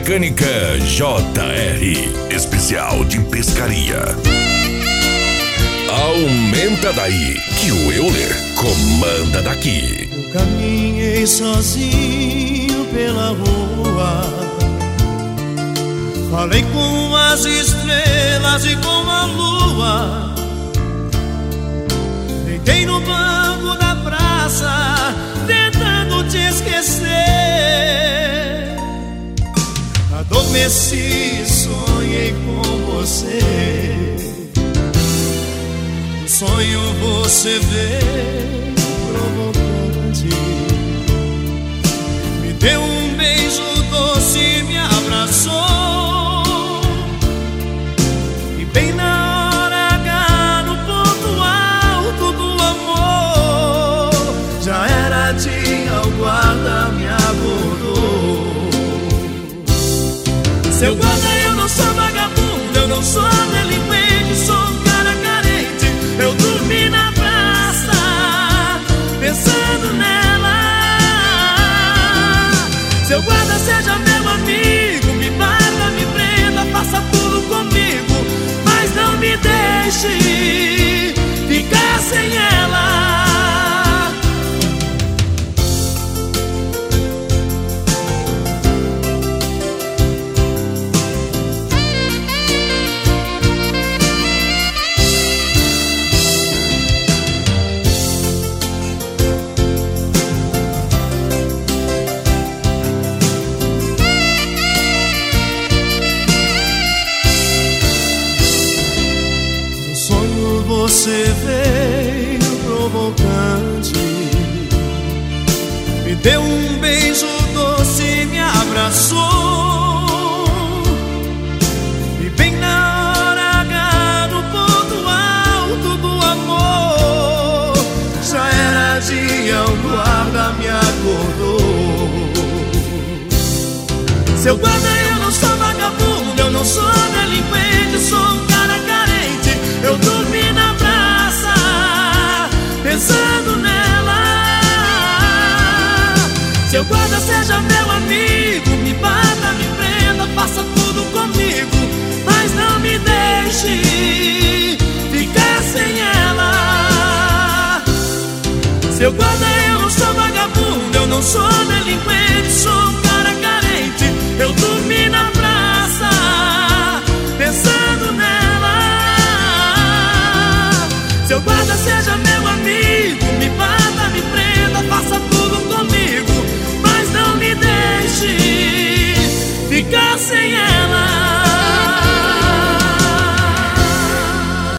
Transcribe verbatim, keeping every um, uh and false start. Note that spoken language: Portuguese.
Mecânica J R, especial de pescaria. Aumenta daí, que o Euler comanda daqui. Eu caminhei sozinho pela rua, falei com as estrelas e com a lua. Deitei no banco da praça, tentando te esquecer. Adormeci, sonhei com você. No sonho você veio provocante, me deu um beijo doce, me abraçou. E bem na hora H, no ponto alto do amor, já era dia, o guarda me abordou. Seu guarda, eu não sou vagabundo, eu não sou delinquente, sou um cara carente. Eu dormi na praça, pensando nela. Seu guarda, seja meu amigo, me bata, me prenda, faça tudo comigo, mas não me deixe ficar sem ela. Você veio provocante, me deu um beijo doce, me abraçou. E bem na hora H, no ponto alto do amor, já era dia, o guarda me acordou. Seu guarda, eu não sou vagabundo, eu não sou delinquente, sou um cara carente. Eu dormi na praça, pensando nela. Seu guarda, seja meu amigo, me bata, me prenda, faça tudo comigo, mas não me deixe ficar sem ela. Seu guarda, eu não sou vagabundo, eu não sou delinquente, sou um cara carente. Eu dormi na praça, pensando nela. Seu guarda, seja meu amigo, me bata, me prenda,